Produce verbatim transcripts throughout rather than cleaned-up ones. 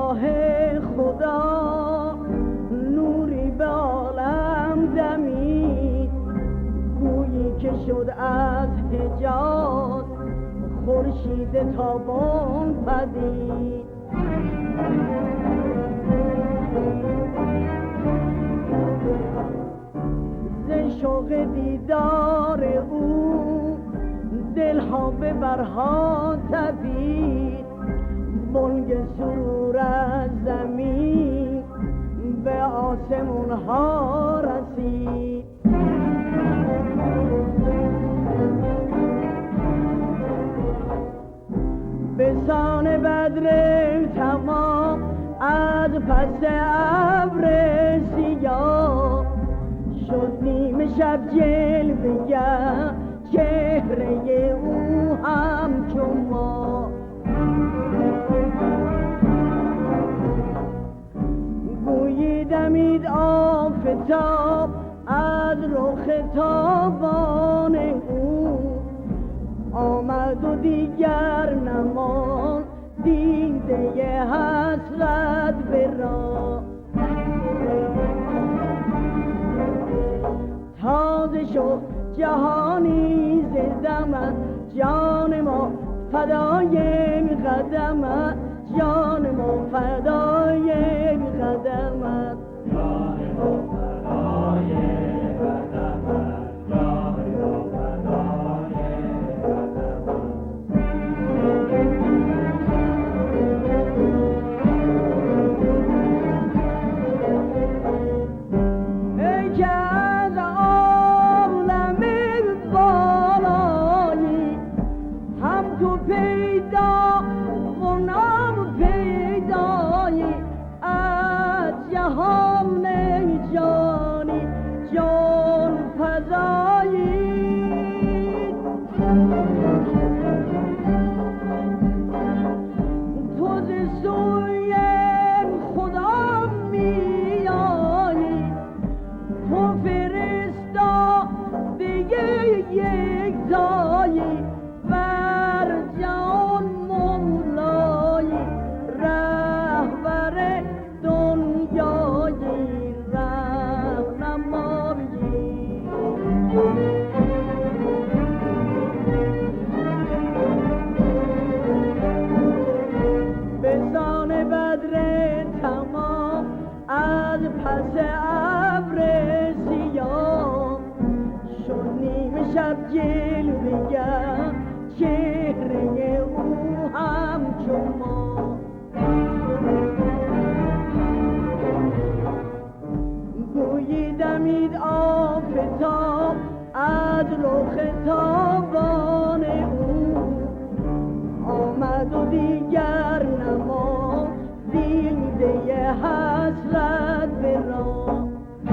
شاه خدا نوری به عالم دمید، گویی که شد از حجاز خورشید تابان پدید. ز شوق دیدار او دلها به برها تپید، بانگ سرور از زمین به آسمون ها رسید. به سان بدر تمام از پس ابر سیاه شد نیمه شب جلوه چهره او همچون ما. گویی دمید آفتاب از رخ تابان او، آمد و دیگر نمان دیده حسرت به راه. تازه شد جهانی زدمت، جان ما فدای قدمت، جان ما فدای قدمت، جان ما فدای قدمت، جان ما فدای ای که از عالم بالایی هم تو پیدا و نام پیدایی، از جهان جانی جان فزایی. تو ز سوی خدا میایی، تو فرستا دیگه یک جایی، بر جان مولایی رهبر دنیایی رهنمایی. به سان بدر تمام از پس ابر سیاه شد نیمه شب جلوه چهره او همچون ما. گویی دمید آفتاب از رخ تابان او، آمد و دیگر نما دیده حسرت به راه.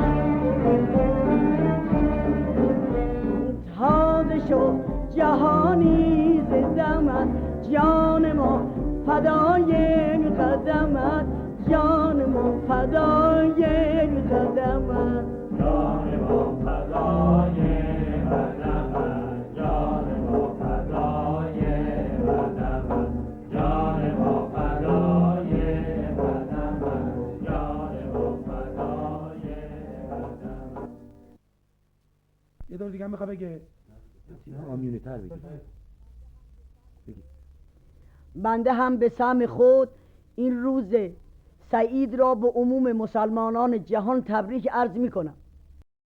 تازه شد جهانی زدمت، جان ما فدای قدمت، جان ما فدای قدمت، جان ما فدای قدمت، جان ما فدای قدمت، جان ما فدای قدمت، جان ما فدای قدمت. یه دور دیگه هم میخواه بگه آمیونه تر بگی. بنده هم به سهم خود این روز سعید را به عموم مسلمانان جهان تبریک عرض می کنم.